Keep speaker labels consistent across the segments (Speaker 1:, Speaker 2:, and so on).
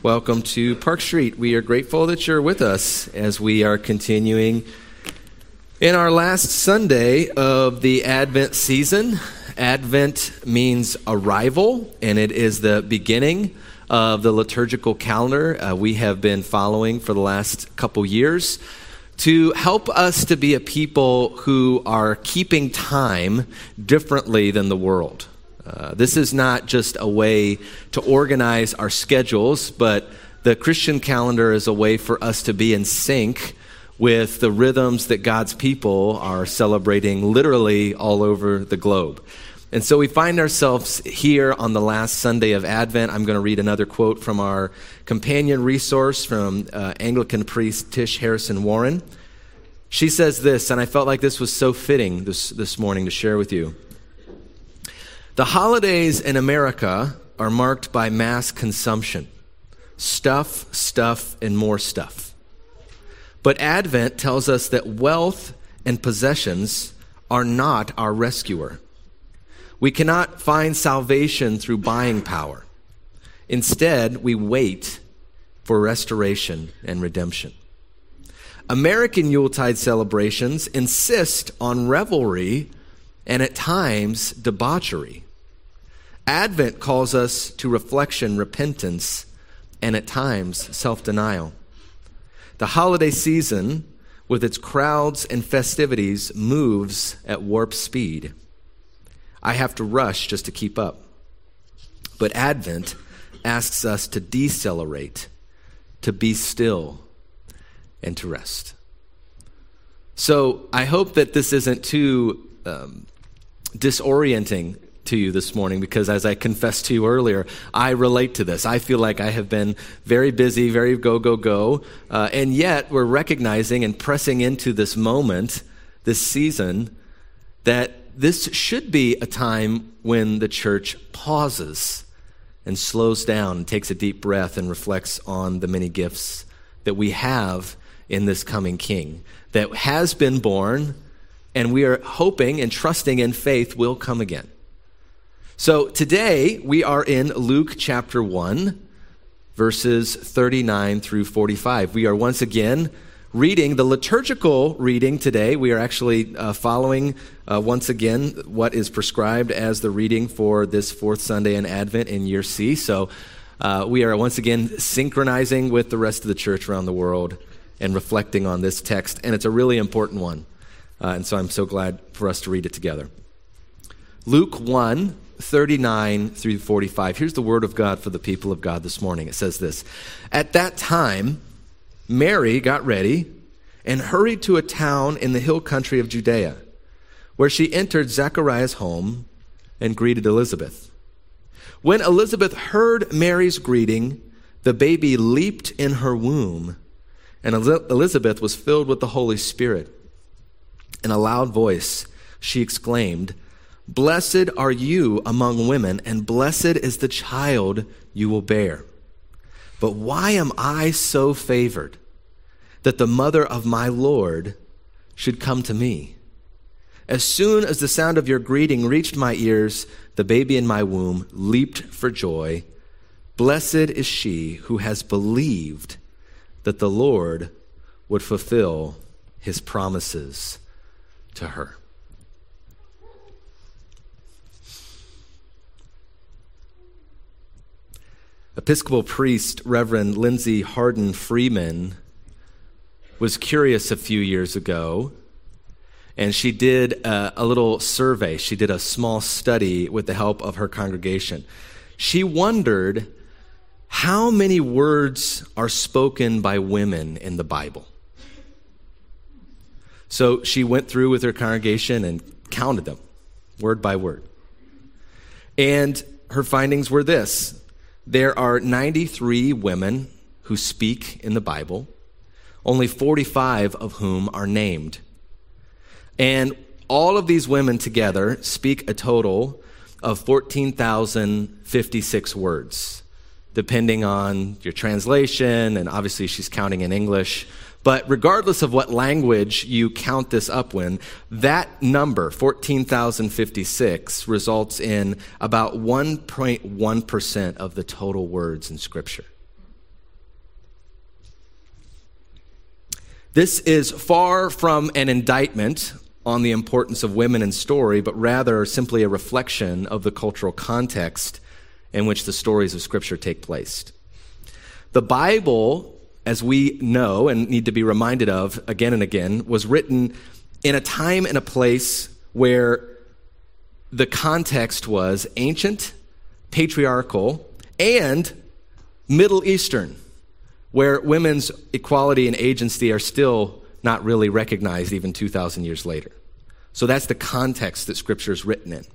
Speaker 1: Welcome to Park Street. We are grateful that you're with us as we are continuing in our last Sunday of the Advent season. Advent means arrival, and it is the beginning of the liturgical calendar we have been following for the last couple years to help us to be a people who are keeping time differently than the world. This is not just a way to organize our schedules, but the Christian calendar is a way for us to be in sync with the rhythms that God's people are celebrating literally all over the globe. And so we find ourselves here on the last Sunday of Advent. I'm going to read another quote from our companion resource from Anglican priest Tish Harrison Warren. She says this, and I felt like this was so fitting this morning to share with you. The holidays in America are marked by mass consumption. Stuff, and more stuff. But Advent tells us that wealth and possessions are not our rescuer. We cannot find salvation through buying power. Instead, we wait for restoration and redemption. American Yuletide celebrations insist on revelry and at times debauchery. Advent calls us to reflection, repentance, and at times self-denial. The holiday season, with its crowds and festivities, moves at warp speed. I have to rush just to keep up. But Advent asks us to decelerate, to be still, and to rest. So I hope that this isn't too disorienting to you this morning, because as I confessed to you earlier, I relate to this. I feel like I have been very busy, very go, and yet we're recognizing and pressing into this moment, this season, that this should be a time when the church pauses and slows down and takes a deep breath and reflects on the many gifts that we have in this coming King that has been born, and we are hoping and trusting in faith will come again. So today we are in Luke chapter 1, verses 39 through 45. We are once again reading the liturgical reading today. We are actually following once again what is prescribed as the reading for this fourth Sunday in Advent in year C. So we are once again synchronizing with the rest of the church around the world and reflecting on this text, and it's a really important one. And so I'm so glad for us to read it together. Luke 1, 39 through 45. Here's the word of God for the people of God this morning. It says this: At that time, Mary got ready and hurried to a town in the hill country of Judea, where she entered Zechariah's home and greeted Elizabeth. When Elizabeth heard Mary's greeting, the baby leaped in her womb, and Elizabeth was filled with the Holy Spirit. In a loud voice, she exclaimed, "Blessed are you among women, and blessed is the child you will bear. But why am I so favored that the mother of my Lord should come to me? As soon as the sound of your greeting reached my ears, the baby in my womb leaped for joy. Blessed is she who has believed that the Lord would fulfill his promises to her." Episcopal priest Reverend Lindsay Harden Freeman was curious a few years ago, and she did a little survey. She did a small study with the help of her congregation. She wondered how many words are spoken by women in the Bible. So she went through with her congregation and counted them, word by word. And her findings were this: there are 93 women who speak in the Bible, only 45 of whom are named. And all of these women together speak a total of 14,056 words, depending on your translation, and obviously she's counting in English. But regardless of what language you count this up in, that number, 14,056, results in about 1.1% of the total words in Scripture. This is far from an indictment on the importance of women in story, but rather simply a reflection of the cultural context in which the stories of Scripture take place. The Bible, as we know and need to be reminded of again and again, was written in a time and a place where the context was ancient, patriarchal, and Middle Eastern, where women's equality and agency are still not really recognized even 2,000 years later. So that's the context that Scripture is written in.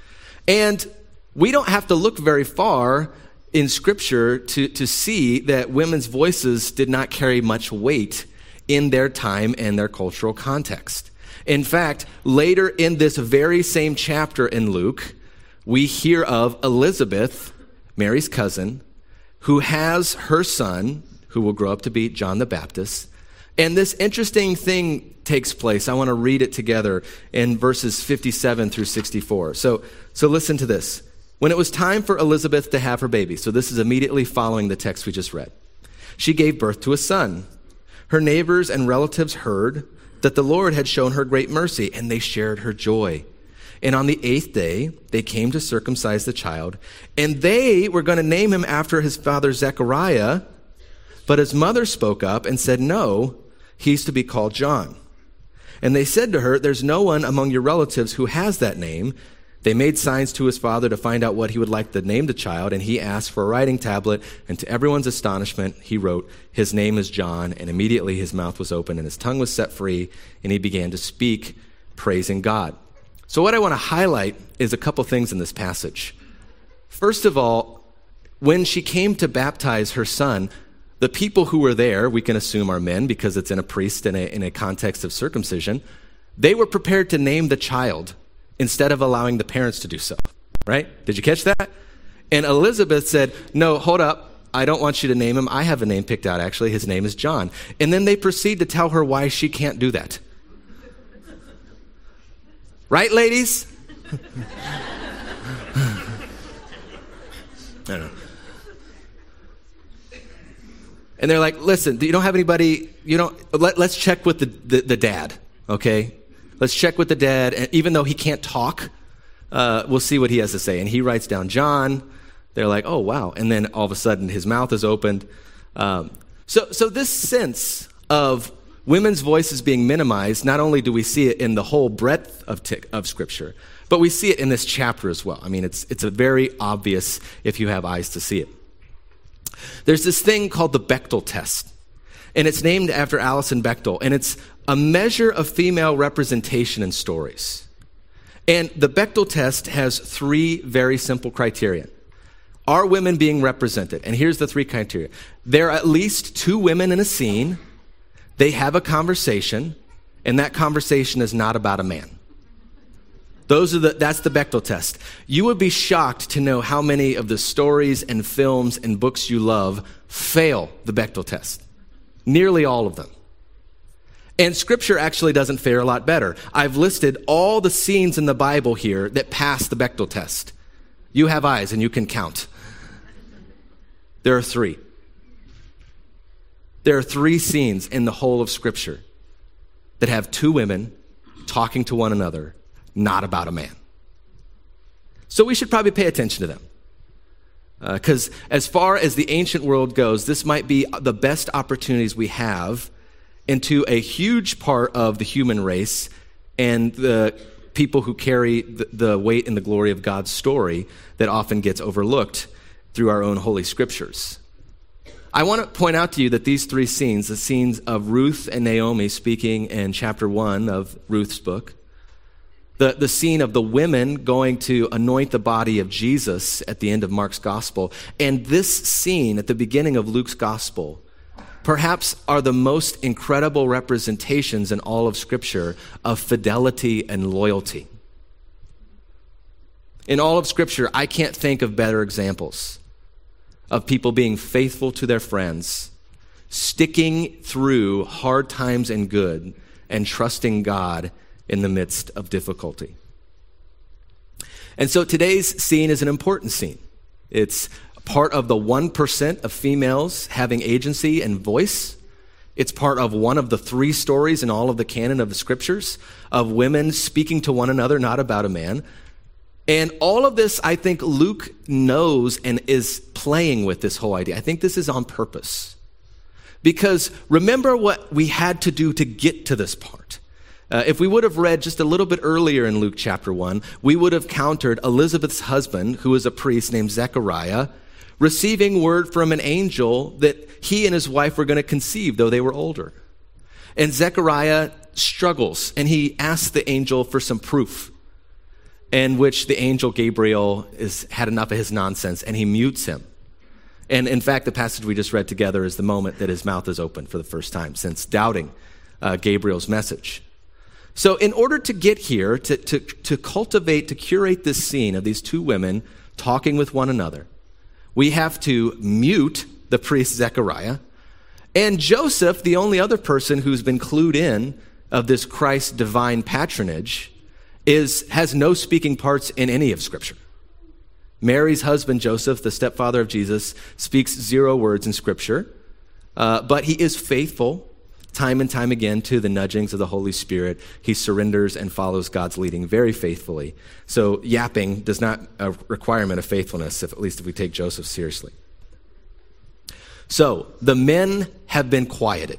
Speaker 1: And we don't have to look very far in Scripture to see that women's voices did not carry much weight in their time and their cultural context. In fact, later in this very same chapter in Luke, we hear of Elizabeth, Mary's cousin, who has her son, who will grow up to be John the Baptist. And this interesting thing takes place. I want to read it together in verses 57 through 64. So listen to this. When it was time for Elizabeth to have her baby, so this is immediately following the text we just read, she gave birth to a son. Her neighbors and relatives heard that the Lord had shown her great mercy, and they shared her joy. And on the 8th day, they came to circumcise the child, and they were going to name him after his father Zechariah, but his mother spoke up and said, "No, he's to be called John." And they said to her, "There's no one among your relatives who has that name." They made signs to his father to find out what he would like to name the child, and he asked for a writing tablet, and to everyone's astonishment, he wrote, "His name is John," and immediately his mouth was open and his tongue was set free, and he began to speak, praising God. So what I want to highlight is a couple things in this passage. First of all, when she came to baptize her son, the people who were there, we can assume are men because it's in a priest in a context of circumcision, they were prepared to name the child instead of allowing the parents to do so, right? Did you catch that? And Elizabeth said, "No, hold up. I don't want you to name him. I have a name picked out, actually. His name is John." And then they proceed to tell her why she can't do that. Right, ladies? I don't know. And they're like, "Listen, you don't have anybody, let's check with the dad, okay? Let's check with the dad, and even though he can't talk, we'll see what he has to say." And he writes down John. They're like, "Oh, wow." And then all of a sudden, his mouth is opened. So this sense of women's voices being minimized, not only do we see it in the whole breadth of Scripture, but we see it in this chapter as well. I mean, it's a very obvious if you have eyes to see it. There's this thing called the Bechdel test, and it's named after Alison Bechdel, and it's a measure of female representation in stories. And the Bechdel test has 3 very simple criteria. Are women being represented? And here's the 3 criteria. There are at least 2 women in a scene. They have a conversation, and that conversation is not about a man. That's the Bechdel test. You would be shocked to know how many of the stories and films and books you love fail the Bechdel test. Nearly all of them. And Scripture actually doesn't fare a lot better. I've listed all the scenes in the Bible here that pass the Bechdel test. You have eyes and you can count. There are 3. There are 3 scenes in the whole of Scripture that have 2 women talking to one another, not about a man. So we should probably pay attention to them. Because as far as the ancient world goes, this might be the best opportunities we have into a huge part of the human race and the people who carry the weight and the glory of God's story that often gets overlooked through our own holy scriptures. I want to point out to you that these 3 scenes, the scenes of Ruth and Naomi speaking in chapter 1 of Ruth's book, the scene of the women going to anoint the body of Jesus at the end of Mark's gospel, and this scene at the beginning of Luke's gospel, perhaps are the most incredible representations in all of Scripture of fidelity and loyalty. In all of Scripture, I can't think of better examples of people being faithful to their friends, sticking through hard times and good, and trusting God in the midst of difficulty. And so today's scene is an important scene. It's part of the 1% of females having agency and voice. It's part of one of the 3 stories in all of the canon of the scriptures of women speaking to one another, not about a man. And all of this, I think Luke knows and is playing with this whole idea. I think this is on purpose. Because remember what we had to do to get to this part. If we would have read just a little bit earlier in Luke chapter 1, we would have countered Elizabeth's husband, who was a priest named Zechariah, receiving word from an angel that he and his wife were going to conceive, though they were older. And Zechariah struggles, and he asks the angel for some proof, in which the angel Gabriel had enough of his nonsense, and he mutes him. And in fact, the passage we just read together is the moment that his mouth is opened for the first time since doubting Gabriel's message. So in order to get here, to cultivate, to curate this scene of these 2 women talking with one another, we have to mute the priest Zechariah, and Joseph, the only other person who's been clued in of this Christ's divine patronage, has no speaking parts in any of Scripture. Mary's husband, Joseph, the stepfather of Jesus, speaks 0 words in Scripture, but he is faithful time and time again to the nudgings of the Holy Spirit. He surrenders and follows God's leading very faithfully. So yapping does not a requirement of faithfulness, at least if we take Joseph seriously. So the men have been quieted.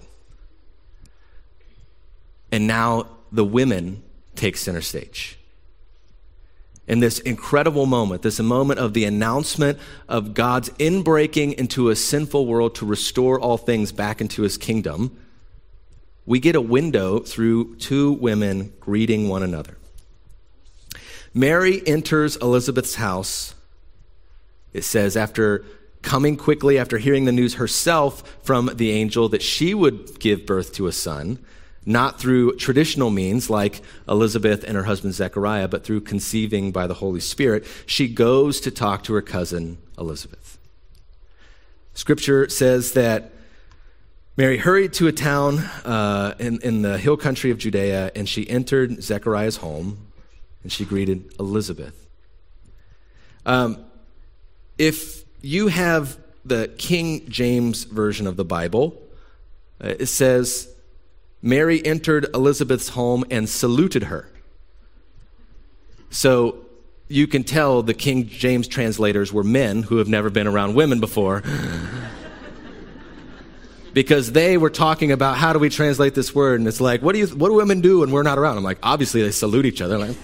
Speaker 1: And now the women take center stage. In this incredible moment, this moment of the announcement of God's inbreaking into a sinful world to restore all things back into his kingdom, we get a window through 2 women greeting one another. Mary enters Elizabeth's house, it says, after coming quickly, after hearing the news herself from the angel that she would give birth to a son, not through traditional means like Elizabeth and her husband Zechariah, but through conceiving by the Holy Spirit. She goes to talk to her cousin Elizabeth. Scripture says that Mary hurried to a town in the hill country of Judea, and she entered Zechariah's home, and she greeted Elizabeth. If you have the King James Version of the Bible, it says, Mary entered Elizabeth's home and saluted her. So you can tell the King James translators were men who have never been around women before. Because they were talking about how do we translate this word, and it's like, what do women do when we're not around? I'm like, obviously they salute each other. Like,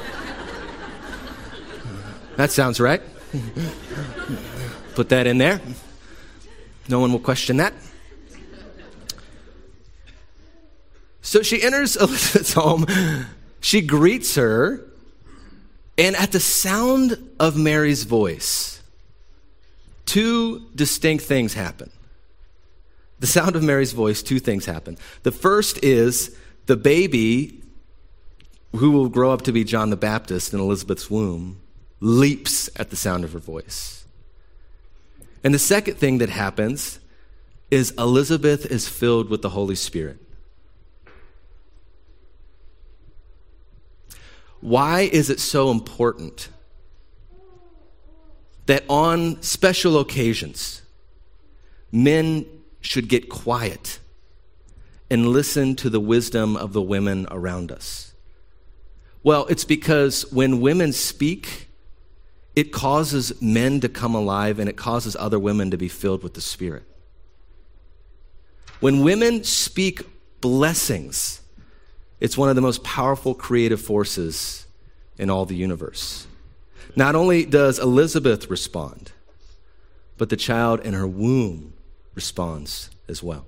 Speaker 1: that sounds right. Put that in there. No one will question that. So she enters Elizabeth's home. She greets her, and at the sound of Mary's voice, 2 distinct things happen. The sound of Mary's voice, 2 things happen. The first is the baby, who will grow up to be John the Baptist in Elizabeth's womb, leaps at the sound of her voice. And the second thing that happens is Elizabeth is filled with the Holy Spirit. Why is it so important that on special occasions, men should get quiet and listen to the wisdom of the women around us? Well, it's because when women speak, it causes men to come alive, and it causes other women to be filled with the Spirit. When women speak blessings, it's one of the most powerful creative forces in all the universe. Not only does Elizabeth respond, but the child in her womb responds as well.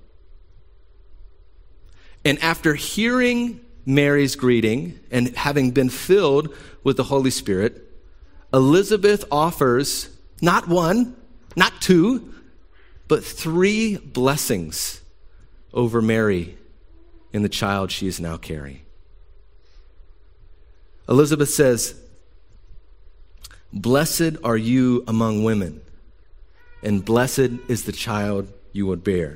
Speaker 1: And after hearing Mary's greeting and having been filled with the Holy Spirit, Elizabeth offers not 1, not 2, but 3 blessings over Mary and the child she is now carrying. Elizabeth says, "Blessed are you among women, and blessed is the child you would bear."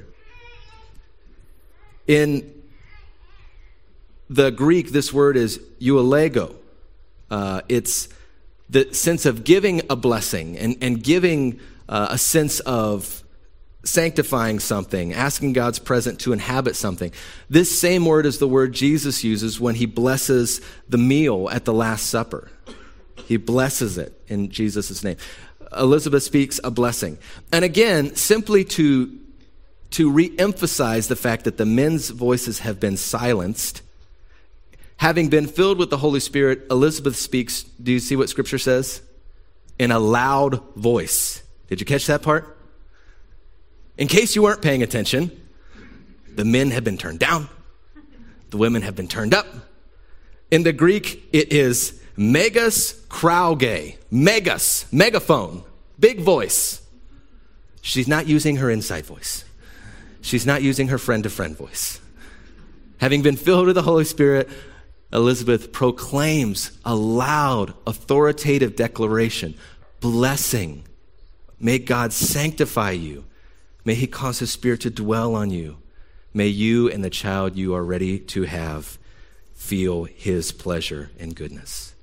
Speaker 1: In the Greek, this word is eualego. It's the sense of giving a blessing and giving a sense of sanctifying something, asking God's presence to inhabit something. This same word is the word Jesus uses when he blesses the meal at the Last Supper. He blesses it in Jesus' name. Elizabeth speaks a blessing. And again, simply to re-emphasize the fact that the men's voices have been silenced, having been filled with the Holy Spirit, Elizabeth speaks, do you see what Scripture says? In a loud voice. Did you catch that part? In case you weren't paying attention, the men have been turned down. The women have been turned up. In the Greek, it is megas krauge. Megas, megaphone, big voice. She's not using her inside voice. She's not using her friend-to-friend voice. Having been filled with the Holy Spirit, Elizabeth proclaims a loud, authoritative declaration. Blessing. May God sanctify you. May he cause his Spirit to dwell on you. May you and the child you are ready to have feel his pleasure and goodness.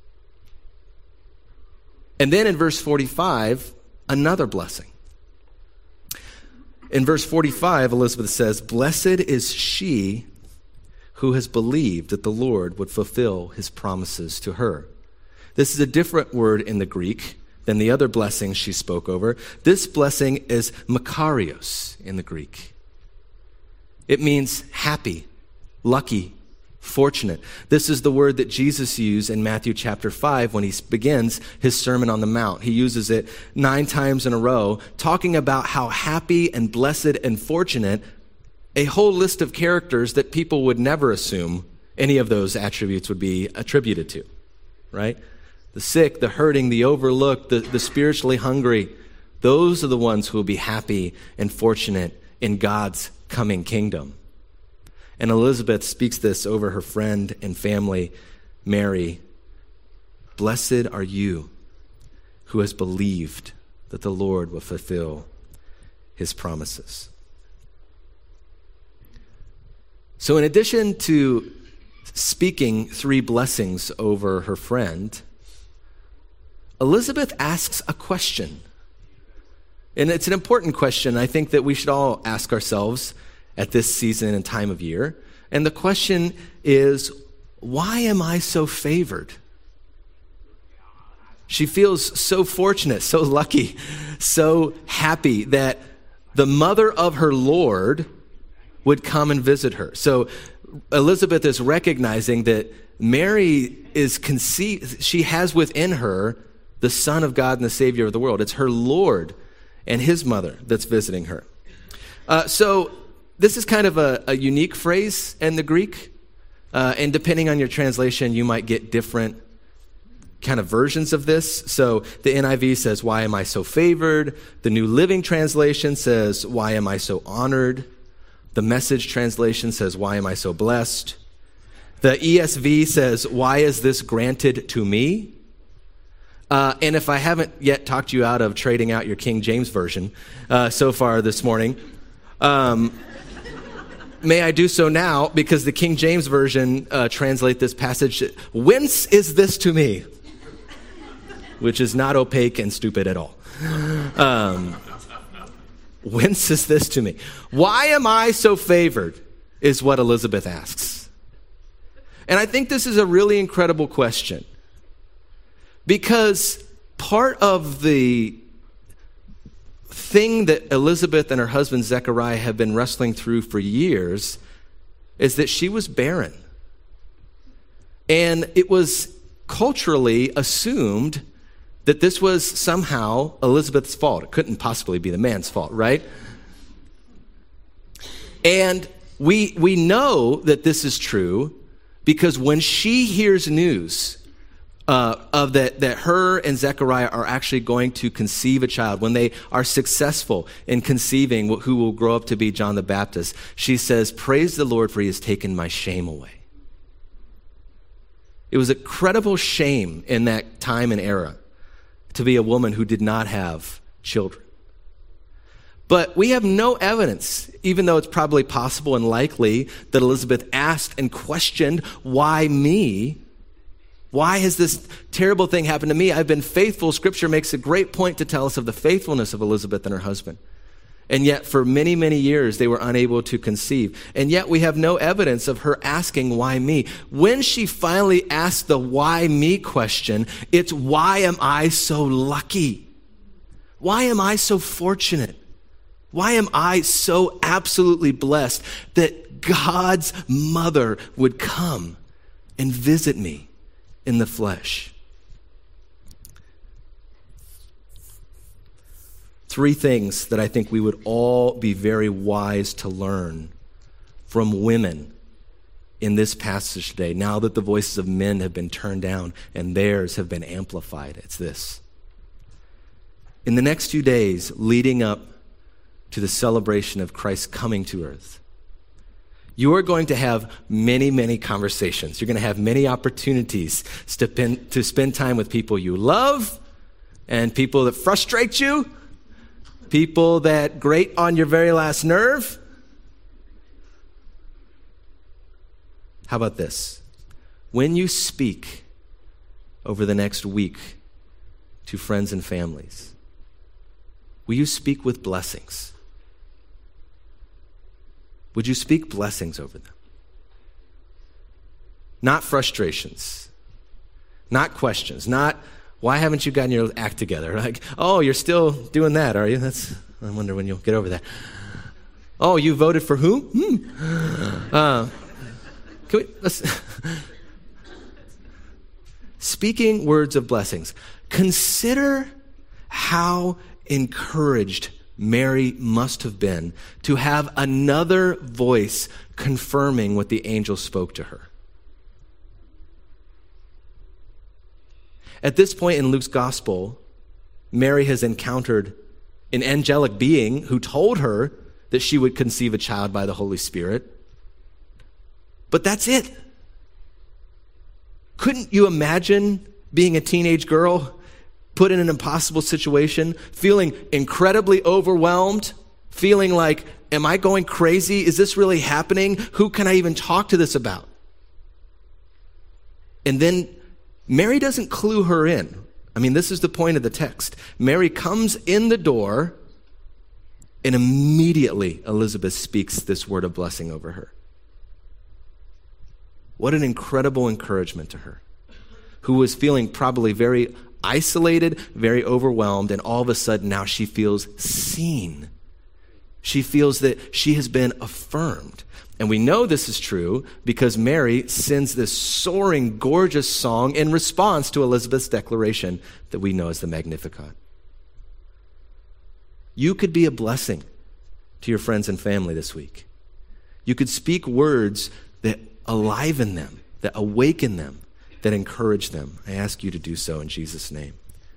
Speaker 1: And then in verse 45, another blessing. In verse 45, Elizabeth says, "Blessed is she who has believed that the Lord would fulfill his promises to her." This is a different word in the Greek than the other blessings she spoke over. This blessing is makarios in the Greek. It means happy, lucky, fortunate. This is the word that Jesus used in Matthew chapter 5 when he begins his Sermon on the Mount. He uses it 9 times in a row, talking about how happy and blessed and fortunate, a whole list of characters that people would never assume any of those attributes would be attributed to, right? The sick, the hurting, the overlooked, the spiritually hungry, those are the ones who will be happy and fortunate in God's coming kingdom. And Elizabeth speaks this over her friend and family, Mary. Blessed are you who has believed that the Lord will fulfill his promises. So in addition to speaking 3 blessings over her friend, Elizabeth asks a question. And it's an important question I think that we should all ask ourselves at this season and time of year. And the question is, why am I so favored? She feels so fortunate, so lucky, so happy that the mother of her Lord would come and visit her. So Elizabeth is recognizing that Mary is conceived, she has within her the Son of God and the Savior of the world. It's her Lord and his mother that's visiting her. So this is kind of a unique phrase in the Greek. And depending on your translation, you might get different kind of versions of this. So the NIV says, "Why am I so favored?" The New Living Translation says, "Why am I so honored?" The Message translation says, "Why am I so blessed?" The ESV says, "Why is this granted to me?" And if I haven't yet talked you out of trading out your King James Version so far this morning, may I do so now, because the King James Version translate this passage, "Whence is this to me?" Which is not opaque and stupid at all. Whence is this to me? Why am I so favored, is what Elizabeth asks. And I think this is a really incredible question. Because part of the thing that Elizabeth and her husband Zechariah have been wrestling through for years is that she was barren. And it was culturally assumed that this was somehow Elizabeth's fault. It couldn't possibly be the man's fault, right? And we know that this is true because when she hears news of that her and Zechariah are actually going to conceive a child, when they are successful in conceiving who will grow up to be John the Baptist, she says, "Praise the Lord, for he has taken my shame away." It was a credible shame in that time and era to be a woman who did not have children. But we have no evidence, even though it's probably possible and likely that Elizabeth asked and questioned, "Why me? Why has this terrible thing happened to me? I've been faithful." Scripture makes a great point to tell us of the faithfulness of Elizabeth and her husband. And yet for many, many years, they were unable to conceive. And yet we have no evidence of her asking, why me? When she finally asked the why me question, it's why am I so lucky? Why am I so fortunate? Why am I so absolutely blessed that God's mother would come and visit me in the flesh? 3 things that I think we would all be very wise to learn from women in this passage today, now that the voices of men have been turned down and theirs have been amplified. It's this. In the next few days leading up to the celebration of Christ coming to earth, you are going to have many, many conversations. You're going to have many opportunities to spend time with people you love and people that frustrate you, people that grate on your very last nerve. How about this? When you speak over the next week to friends and families, will you speak with blessings? Would you speak blessings over them? Not frustrations, not questions, not, why haven't you gotten your act together? Like, oh, you're still doing that, are you? I wonder when you'll get over that. Oh, you voted for who? Speaking words of blessings. Consider how encouraged Mary must have been to have another voice confirming what the angel spoke to her. At this point in Luke's gospel, Mary has encountered an angelic being who told her that she would conceive a child by the Holy Spirit. But that's it. Couldn't you imagine being a teenage girl, put in an impossible situation, feeling incredibly overwhelmed, feeling like, am I going crazy? Is this really happening? Who can I even talk to this about? And then Mary doesn't clue her in. I mean, this is the point of the text. Mary comes in the door, and immediately Elizabeth speaks this word of blessing over her. What an incredible encouragement to her, who was feeling probably very isolated, very overwhelmed, and all of a sudden now she feels seen. She feels that she has been affirmed. And we know this is true because Mary sings this soaring, gorgeous song in response to Elizabeth's declaration that we know as the Magnificat. You could be a blessing to your friends and family this week. You could speak words that aliven them, that awaken them, that encourage them. I ask you to do so in Jesus' name.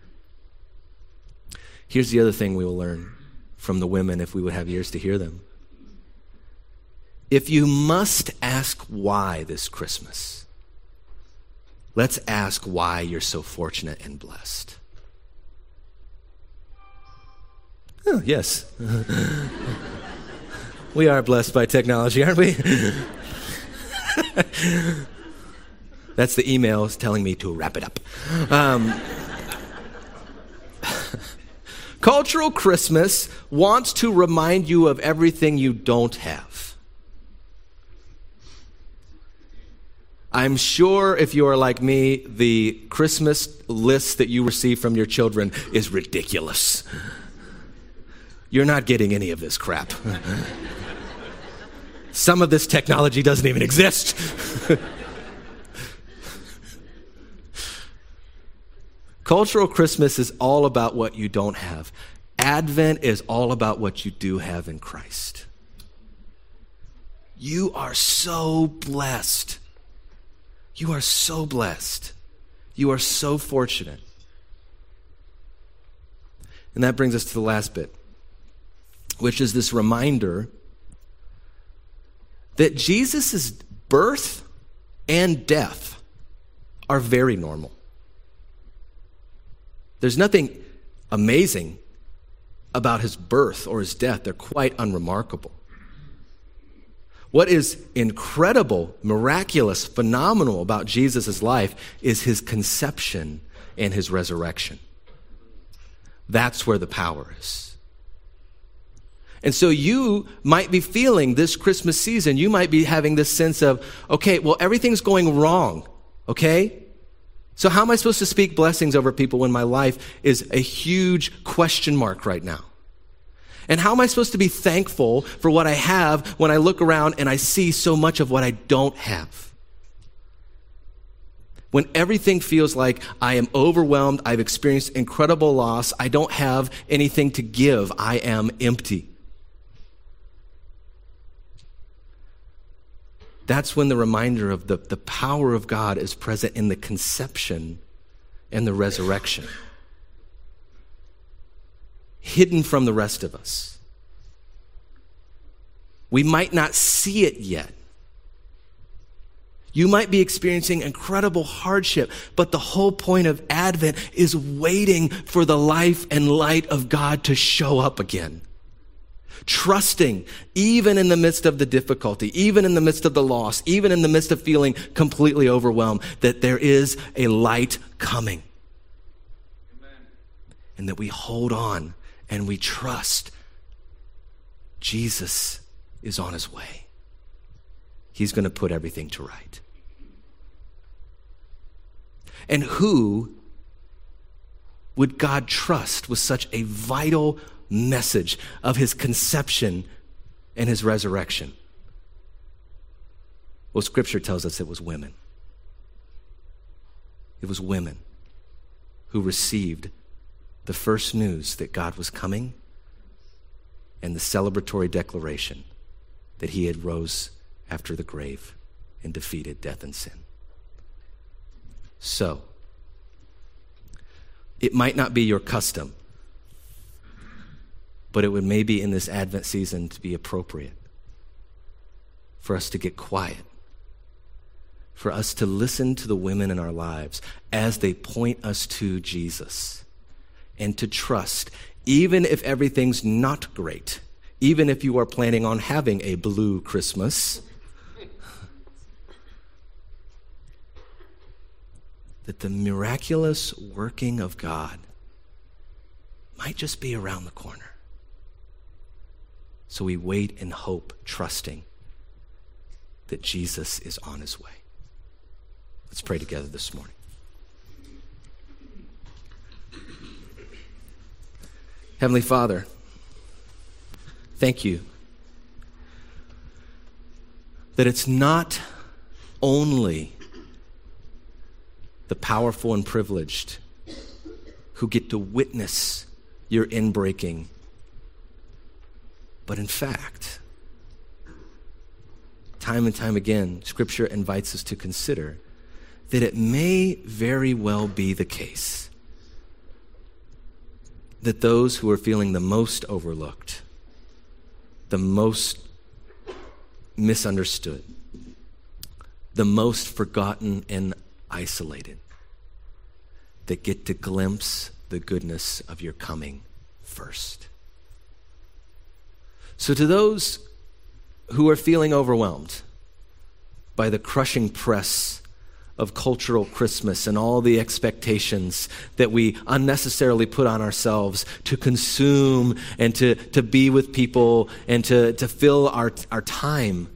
Speaker 1: Here's the other thing we will learn from the women if we would have ears to hear them. If you must ask why this Christmas, let's ask why you're so fortunate and blessed. Oh, yes. We are blessed by technology, aren't we? That's the emails telling me to wrap it up. Cultural Christmas wants to remind you of everything you don't have. I'm sure if you are like me, the Christmas list that you receive from your children is ridiculous. You're not getting any of this crap. Some of this technology doesn't even exist. Cultural Christmas is all about what you don't have. Advent is all about what you do have in Christ. You are so blessed. You are so blessed. You are so fortunate. And that brings us to the last bit, which is this reminder that Jesus' birth and death are very normal. There's nothing amazing about his birth or his death. They're quite unremarkable. What is incredible, miraculous, phenomenal about Jesus' life is his conception and his resurrection. That's where the power is. And so you might be feeling this Christmas season, you might be having this sense of, okay, well, everything's going wrong, okay? So how am I supposed to speak blessings over people when my life is a huge question mark right now? And how am I supposed to be thankful for what I have when I look around and I see so much of what I don't have? When everything feels like I am overwhelmed, I've experienced incredible loss, I don't have anything to give, I am empty. That's when the reminder of the power of God is present in the conception and the resurrection, hidden from the rest of us. We might not see it yet. You might be experiencing incredible hardship, but the whole point of Advent is waiting for the life and light of God to show up again. Trusting, even in the midst of the difficulty, even in the midst of the loss, even in the midst of feeling completely overwhelmed, that there is a light coming. Amen. And that we hold on and we trust Jesus is on his way. He's going to put everything to right. And who would God trust with such a vital message of his conception and his resurrection? Well, Scripture tells us it was women. It was women who received the first news that God was coming and the celebratory declaration that he had rose after the grave and defeated death and sin. So, it might not be your custom, but it would maybe in this Advent season to be appropriate for us to get quiet, for us to listen to the women in our lives as they point us to Jesus, and to trust, even if everything's not great, even if you are planning on having a blue Christmas, that the miraculous working of God might just be around the corner. So we wait in hope, trusting that Jesus is on his way. Let's pray together this morning. Heavenly Father, thank you that it's not only the powerful and privileged who get to witness your inbreaking, but in fact, time and time again, Scripture invites us to consider that it may very well be the case that those who are feeling the most overlooked, the most misunderstood, the most forgotten and isolated, that get to glimpse the goodness of your coming first. So to those who are feeling overwhelmed by the crushing press of cultural Christmas and all the expectations that we unnecessarily put on ourselves to consume and to be with people and to fill our time,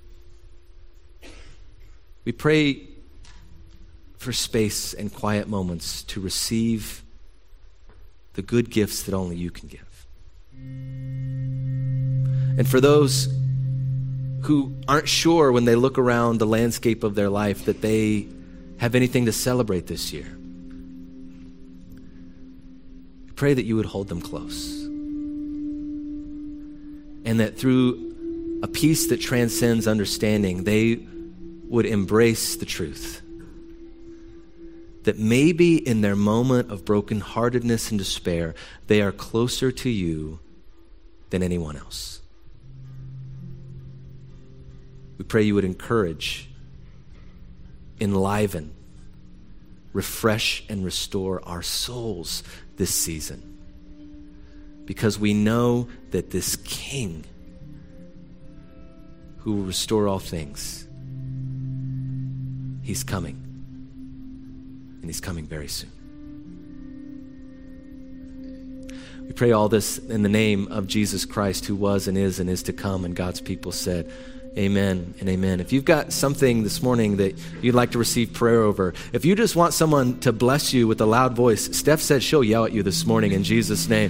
Speaker 1: we pray for space and quiet moments to receive the good gifts that only you can give. And for those who aren't sure when they look around the landscape of their life that they have anything to celebrate this year, pray that you would hold them close. And that through a peace that transcends understanding, they would embrace the truth that maybe in their moment of brokenheartedness and despair, they are closer to you than anyone else. We pray you would encourage, enliven, refresh, and restore our souls this season, because we know that this King who will restore all things, he's coming. And he's coming very soon. We pray all this in the name of Jesus Christ, who was and is to come. And God's people said, amen and amen. If you've got something this morning that you'd like to receive prayer over, if you just want someone to bless you with a loud voice, Steph said she'll yell at you this morning in Jesus' name.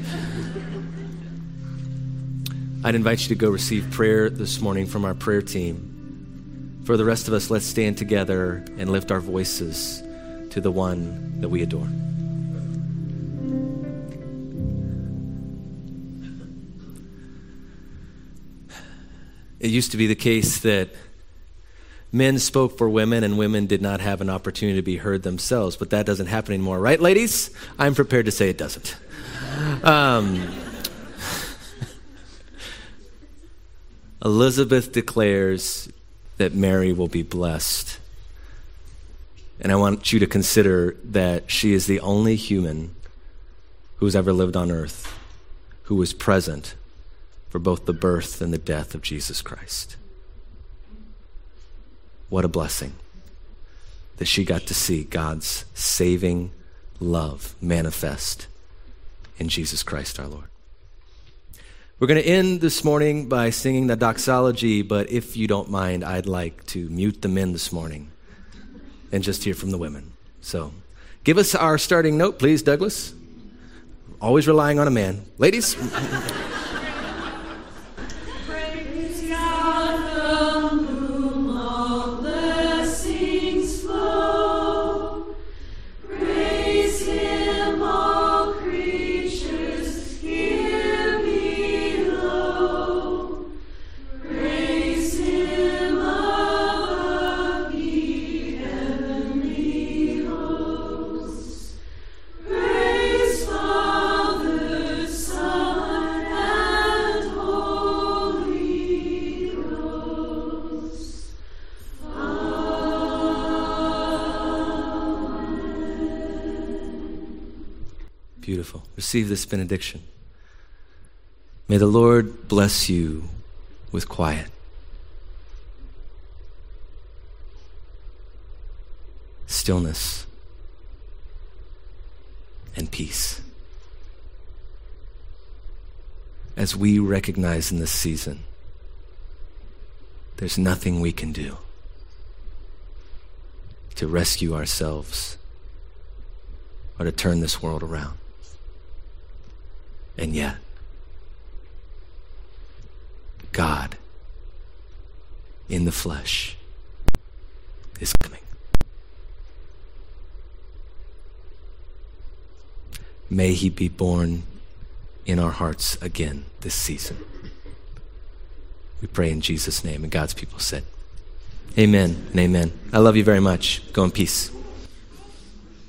Speaker 1: I'd invite you to go receive prayer this morning from our prayer team. For the rest of us, let's stand together and lift our voices to the one that we adore. It used to be the case that men spoke for women and women did not have an opportunity to be heard themselves, but that doesn't happen anymore, right, ladies? I'm prepared to say it doesn't. Elizabeth declares that Mary will be blessed. And I want you to consider that she is the only human who's ever lived on earth who was present for both the birth and the death of Jesus Christ. What a blessing that she got to see God's saving love manifest in Jesus Christ our Lord. We're going to end this morning by singing the doxology, but if you don't mind, I'd like to mute the men this morning and just hear from the women. So give us our starting note, please, Douglas. Always relying on a man. Ladies. Beautiful. Receive this benediction. May the Lord bless you with quiet, stillness, and peace. As we recognize in this season, there's nothing we can do to rescue ourselves or to turn this world around. And yet, God in the flesh is coming. May he be born in our hearts again this season. We pray in Jesus' name, and God's people said, amen and amen. I love you very much. Go in peace.